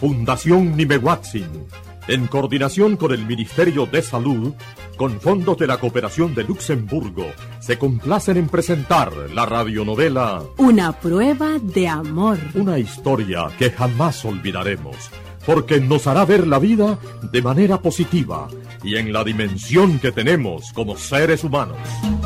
Fundación Nimehuatzin, en coordinación con el Ministerio de Salud, con fondos de la Cooperación de Luxemburgo, se complacen en presentar la radionovela Una prueba de amor. Una historia que jamás olvidaremos, porque nos hará ver la vida de manera positiva y en la dimensión que tenemos como seres humanos.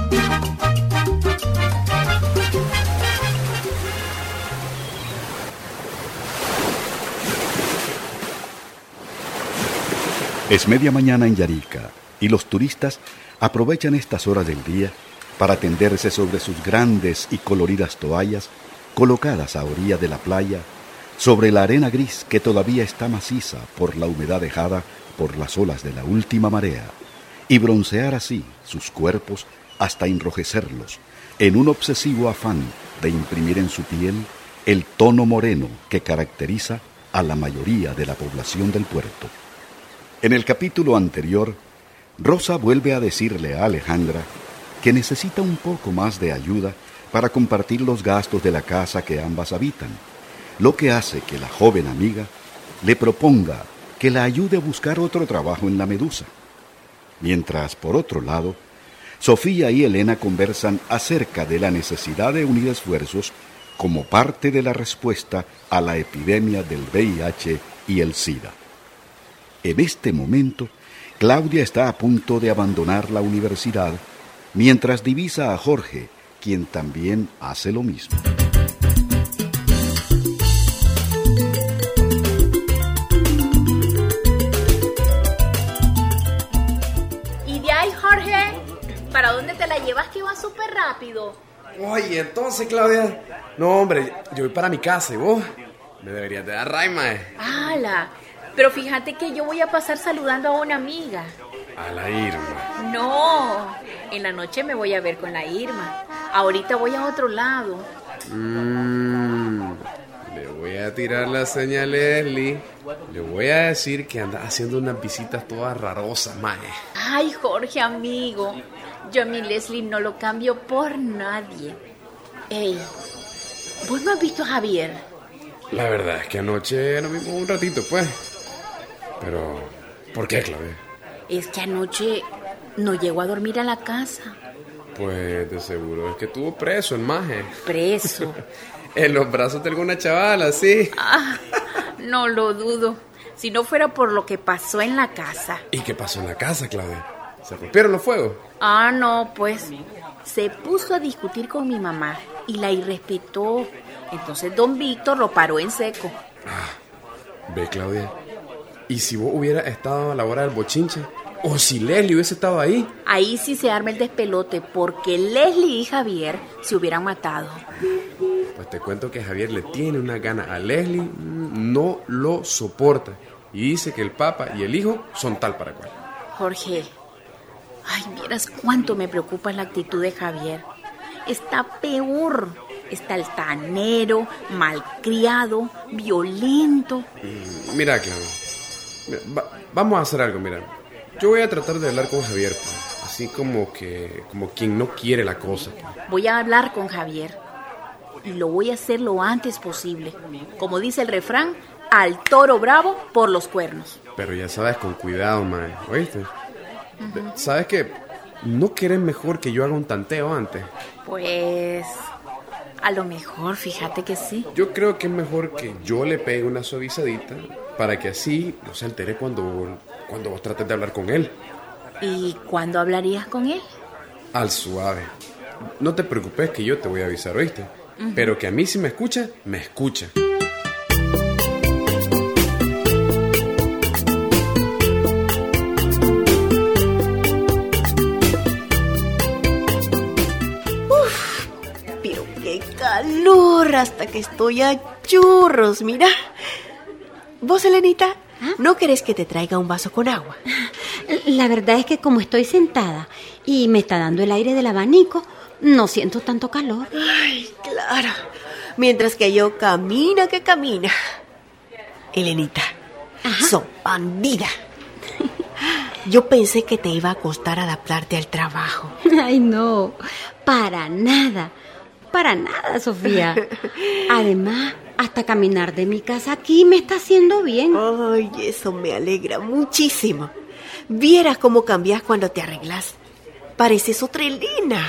Es media mañana en Yarica y los turistas aprovechan estas horas del día para tenderse sobre sus grandes y coloridas toallas colocadas a orilla de la playa, sobre la arena gris que todavía está maciza por la humedad dejada por las olas de la última marea, y broncear así sus cuerpos hasta enrojecerlos en un obsesivo afán de imprimir en su piel el tono moreno que caracteriza a la mayoría de la población del puerto. En el capítulo anterior, Rosa vuelve a decirle a Alejandra que necesita un poco más de ayuda para compartir los gastos de la casa que ambas habitan, lo que hace que la joven amiga le proponga que la ayude a buscar otro trabajo en la Medusa. Mientras, por otro lado, Sofía y Elena conversan acerca de la necesidad de unir esfuerzos como parte de la respuesta a la epidemia del VIH y el SIDA. En este momento, Claudia está a punto de abandonar la universidad, mientras divisa a Jorge, quien también hace lo mismo. ¿Y de ahí, Jorge? ¿Para dónde te la llevas que va súper rápido? Oye, entonces, Claudia... No, hombre, yo voy para mi casa, ¿y vos? Me deberías de dar raima, ¡Hala! Pero fíjate que yo voy a pasar saludando a una amiga. A la Irma. No, en la noche me voy a ver con la Irma. Ahorita voy a otro lado. Le voy a tirar la señal a Leslie. Le voy a decir que anda haciendo unas visitas todas rarosas, mae. Ay, Jorge, amigo. Yo a mi Leslie no lo cambio por nadie. Ey, ¿vos no has visto a Javier? La verdad es que anoche nos vimos un ratito, pues. Pero, ¿por qué, Claudia? Es que anoche no llegó a dormir a la casa. Pues de seguro es que estuvo preso el maje. ¿Preso? En los brazos de alguna chavala, sí. Ah, no lo dudo. Si no fuera por lo que pasó en la casa. ¿Y qué pasó en la casa, Claudia? ¿Se rompieron los fuegos? Ah, no, pues se puso a discutir con mi mamá y la irrespetó. Entonces don Víctor lo paró en seco. Ve, Claudia, ¿y si vos hubieras estado a la hora del bochinche? ¿O si Leslie hubiese estado ahí? Ahí sí se arma el despelote, porque Leslie y Javier se hubieran matado. Pues te cuento que Javier le tiene una gana a Leslie, no lo soporta. Y dice que el papá y el hijo son tal para cual. Jorge, ay, vieras cuánto me preocupa la actitud de Javier. Está peor. Está altanero, malcriado, violento. Mira, Claudia, vamos a hacer algo, mira. Yo voy a tratar de hablar con Javier, pues, así como quien no quiere la cosa. Voy a hablar con Javier y lo voy a hacer lo antes posible. Como dice el refrán, al toro bravo por los cuernos. Pero ya sabes, con cuidado, man, ¿oíste? ¿Sabes qué? ¿No querés mejor que yo haga un tanteo antes? Pues... a lo mejor, fíjate que sí. Yo creo que es mejor que yo le pegue una suavizadita para que así no se entere cuando vos trates de hablar con él. ¿Y cuándo hablarías con él? Al suave. No te preocupes que yo te voy a avisar, ¿oíste? Pero que a mí si me escucha, me escucha. Calor hasta que estoy a churros, mira. ¿Vos, Elenita, no querés que te traiga un vaso con agua? La verdad es que como estoy sentada y me está dando el aire del abanico, no siento tanto calor. Ay, claro. Mientras que yo camina que camina. Elenita, sos bandida. Yo pensé que te iba a costar adaptarte al trabajo. Ay, no, para nada. Para nada, Sofía. Además, hasta caminar de mi casa aquí me está haciendo bien. Ay, eso me alegra muchísimo. Vieras cómo cambias cuando te arreglas. Pareces otra Elena.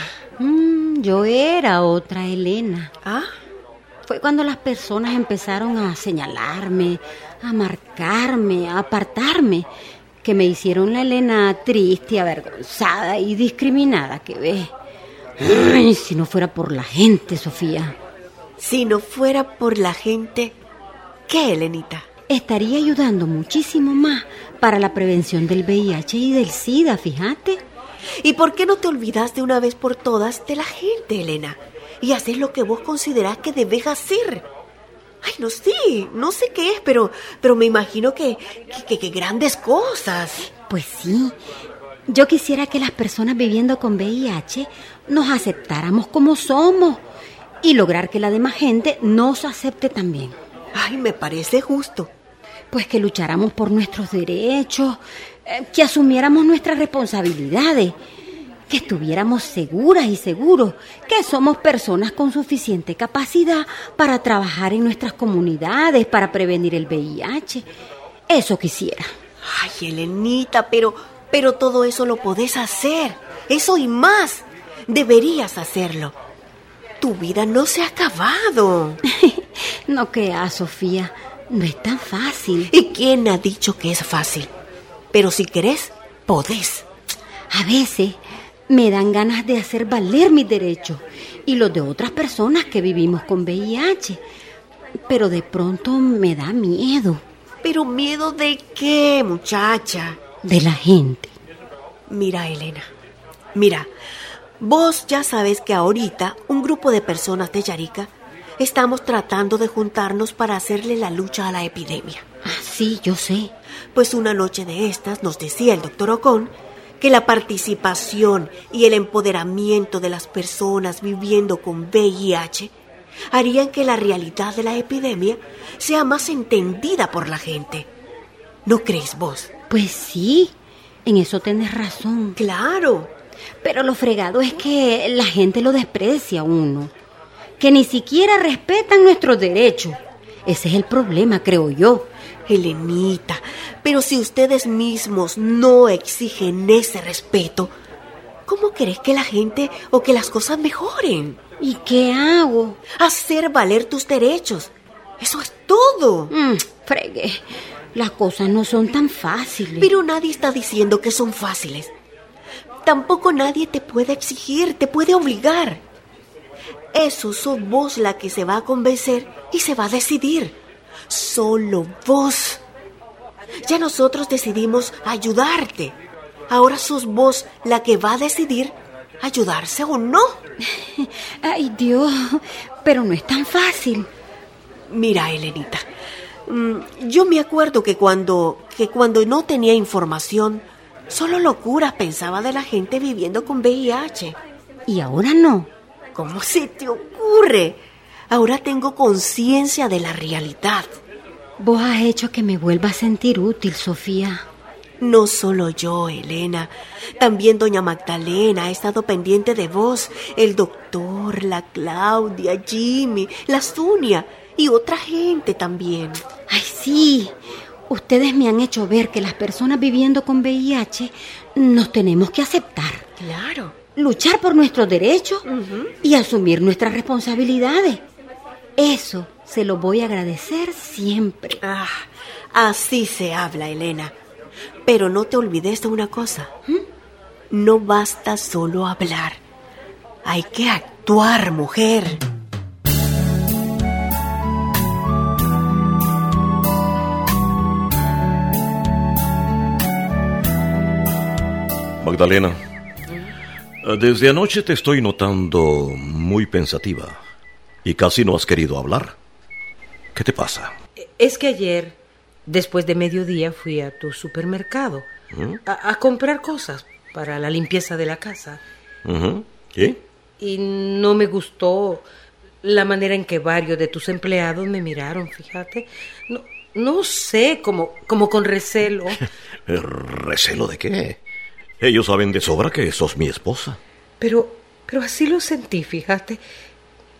Yo era otra Elena. ¿Ah? Fue cuando las personas empezaron a señalarme, a marcarme, a apartarme, que me hicieron la Elena triste, avergonzada y discriminada que ves. Ay, si no fuera por la gente, Sofía. Si no fuera por la gente, ¿qué, Elenita? Estaría ayudando muchísimo más para la prevención del VIH y del SIDA, fíjate. ¿Y por qué no te olvidas de una vez por todas de la gente, Elena? Y haces lo que vos considerás que debes hacer. Ay, no sé qué es, pero me imagino que grandes cosas. Pues sí, yo quisiera que las personas viviendo con VIH nos aceptáramos como somos y lograr que la demás gente nos acepte también. Ay, me parece justo. Pues que lucháramos por nuestros derechos, que asumiéramos nuestras responsabilidades, que estuviéramos seguras y seguros que somos personas con suficiente capacidad para trabajar en nuestras comunidades, para prevenir el VIH. Eso quisiera. Ay, Elenita, pero todo eso lo podés hacer. Eso y más. Deberías hacerlo. Tu vida no se ha acabado. No creas, Sofía. No es tan fácil. ¿Y quién ha dicho que es fácil? Pero si querés, podés. A veces me dan ganas de hacer valer mis derechos y los de otras personas que vivimos con VIH. Pero de pronto me da miedo. ¿Pero miedo de qué, muchacha? De la gente. Mira, Elena. Mira, vos ya sabes que ahorita un grupo de personas de Yarica estamos tratando de juntarnos para hacerle la lucha a la epidemia. Ah, sí, yo sé. Pues una noche de estas nos decía el doctor Ocón que la participación y el empoderamiento de las personas viviendo con VIH harían que la realidad de la epidemia sea más entendida por la gente. ¿No crees vos? Pues sí, en eso tenés razón. Claro. Pero lo fregado es que la gente lo desprecia a uno, que ni siquiera respetan nuestros derechos. Ese es el problema, creo yo. Elenita, pero si ustedes mismos no exigen ese respeto, ¿cómo querés que la gente o que las cosas mejoren? ¿Y qué hago? Hacer valer tus derechos. Eso es todo. Fregue, las cosas no son tan fáciles. Pero nadie está diciendo que son fáciles. Tampoco nadie te puede exigir, te puede obligar. Eso sos vos la que se va a convencer y se va a decidir. Solo vos. Ya nosotros decidimos ayudarte. Ahora sos vos la que va a decidir ayudarse o no. Ay, Dios, pero no es tan fácil. Mira, Elenita, yo me acuerdo que cuando no tenía información, solo locuras pensaba de la gente viviendo con VIH. ¿Y ahora no? ¿Cómo se te ocurre? Ahora tengo conciencia de la realidad. Vos has hecho que me vuelva a sentir útil, Sofía. No solo yo, Elena. También doña Magdalena ha estado pendiente de vos. El doctor, la Claudia, Jimmy, la Zunia y otra gente también. Ay, sí. Ustedes me han hecho ver que las personas viviendo con VIH nos tenemos que aceptar. Claro. Luchar por nuestros derechos y asumir nuestras responsabilidades. Eso se lo voy a agradecer siempre. Así se habla, Elena. Pero no te olvides de una cosa. No basta solo hablar. Hay que actuar, mujer. Magdalena, desde anoche te estoy notando muy pensativa y casi no has querido hablar. ¿Qué te pasa? Es que ayer, después de mediodía, fui a tu supermercado a comprar cosas para la limpieza de la casa. ¿Sí? Y no me gustó la manera en que varios de tus empleados me miraron, fíjate. No sé, como con recelo. ¿Recelo de qué? Ellos saben de sobra que sos mi esposa. Pero así lo sentí, fíjate.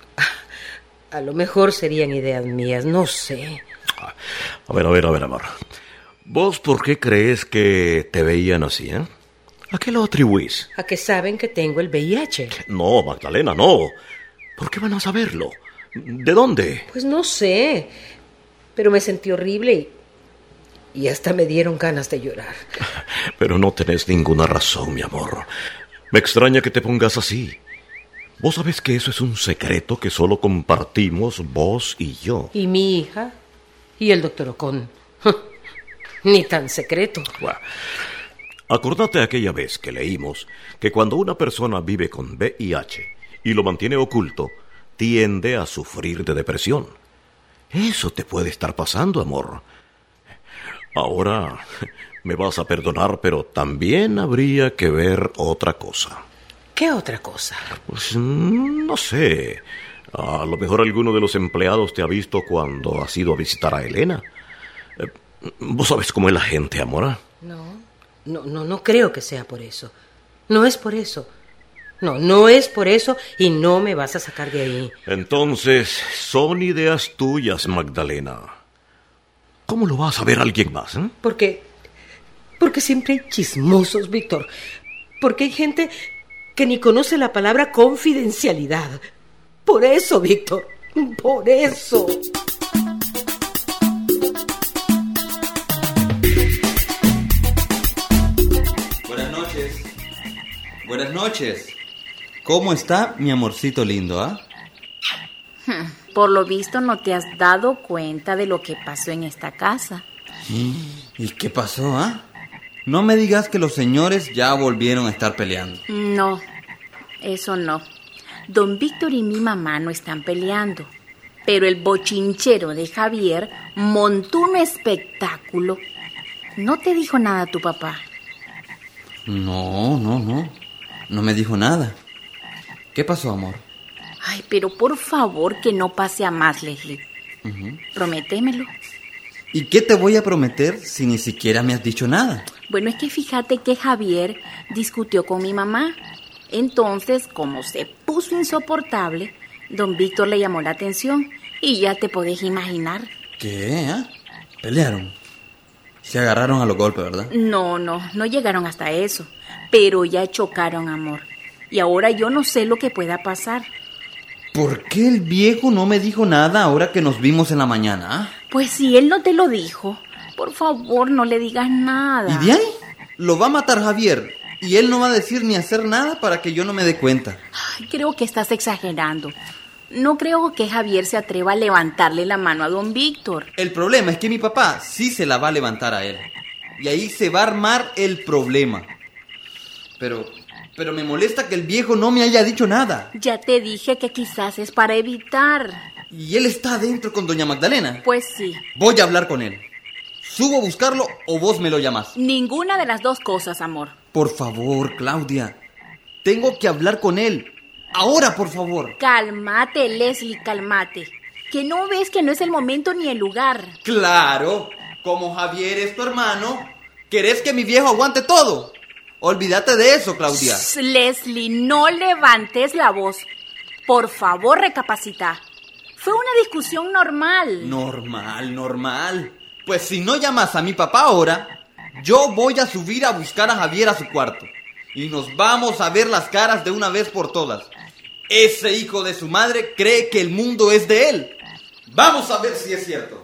A lo mejor serían ideas mías, no sé. A ver, amor. ¿Vos por qué crees que te veían así, eh? ¿A qué lo atribuís? A que saben que tengo el VIH. No, Magdalena, no. ¿Por qué van a saberlo? ¿De dónde? Pues no sé, pero me sentí horrible y hasta me dieron ganas de llorar. Pero no tenés ninguna razón, mi amor. Me extraña que te pongas así. Vos sabés que eso es un secreto que solo compartimos vos y yo. ¿Y mi hija? ¿Y el doctor Ocon? Ni tan secreto. Bueno, acordate aquella vez que leímos que cuando una persona vive con VIH y lo mantiene oculto, tiende a sufrir de depresión. Eso te puede estar pasando, amor. Ahora me vas a perdonar, pero también habría que ver otra cosa. ¿Qué otra cosa? Pues no sé. A lo mejor alguno de los empleados te ha visto cuando has ido a visitar a Elena. ¿Vos sabés cómo es la gente, amor? No creo que sea por eso. No es por eso. No es por eso y no me vas a sacar de ahí. Entonces, son ideas tuyas, Magdalena. ¿Cómo lo va a saber alguien más, eh? Porque siempre hay chismosos, Víctor. Porque hay gente que ni conoce la palabra confidencialidad. Por eso, Víctor, por eso. Buenas noches. Buenas noches. ¿Cómo está mi amorcito lindo, ah? Por lo visto no te has dado cuenta de lo que pasó en esta casa. ¿Y qué pasó, ah? No me digas que los señores ya volvieron a estar peleando. No, eso no. Don Víctor y mi mamá no están peleando. Pero el bochinchero de Javier montó un espectáculo. ¿No te dijo nada tu papá? No. No me dijo nada. ¿Qué pasó, amor? Ay, pero por favor que no pase a más, Leslie. Prométemelo. ¿Y qué te voy a prometer si ni siquiera me has dicho nada? Bueno, es que fíjate que Javier discutió con mi mamá. Entonces, como se puso insoportable, don Víctor le llamó la atención y ya te podés imaginar. ¿Qué? ¿Ah? ¿Pelearon? Se agarraron a los golpes, ¿verdad? No llegaron hasta eso. Pero ya chocaron, amor. Y ahora yo no sé lo que pueda pasar. ¿Por qué el viejo no me dijo nada ahora que nos vimos en la mañana? ¿Ah? Pues si él no te lo dijo, por favor no le digas nada. ¿Y de ahí? Lo va a matar Javier. Y él no va a decir ni hacer nada para que yo no me dé cuenta. Ay, creo que estás exagerando. No creo que Javier se atreva a levantarle la mano a don Víctor. El problema es que mi papá sí se la va a levantar a él. Y ahí se va a armar el problema. Pero me molesta que el viejo no me haya dicho nada. Ya te dije que quizás es para evitar. ¿Y él está adentro con doña Magdalena? Pues sí. Voy a hablar con él. ¿Subo a buscarlo o vos me lo llamás? Ninguna de las dos cosas, amor. Por favor, Claudia. Tengo que hablar con él. Ahora, por favor. Cálmate, Leslie, cálmate. ¿Que no ves que no es el momento ni el lugar? Claro. Como Javier es tu hermano, ¿querés que mi viejo aguante todo? Olvídate de eso, Claudia. Leslie, no levantes la voz. Por favor, recapacita. Fue una discusión normal. Normal. Pues si no llamas a mi papá ahora, yo voy a subir a buscar a Javier a su cuarto. Y nos vamos a ver las caras de una vez por todas. Ese hijo de su madre cree que el mundo es de él. Vamos a ver si es cierto.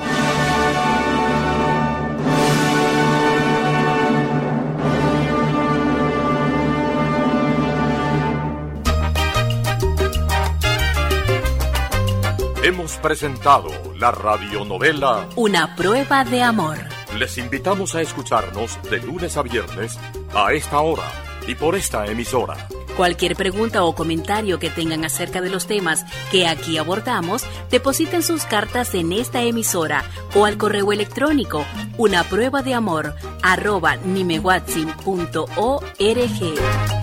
Hemos presentado la radionovela Una prueba de amor. Les invitamos a escucharnos de lunes a viernes a esta hora y por esta emisora. Cualquier pregunta o comentario que tengan acerca de los temas que aquí abordamos, depositen sus cartas en esta emisora o al correo electrónico unapruebadeamor@nimewatsin.org.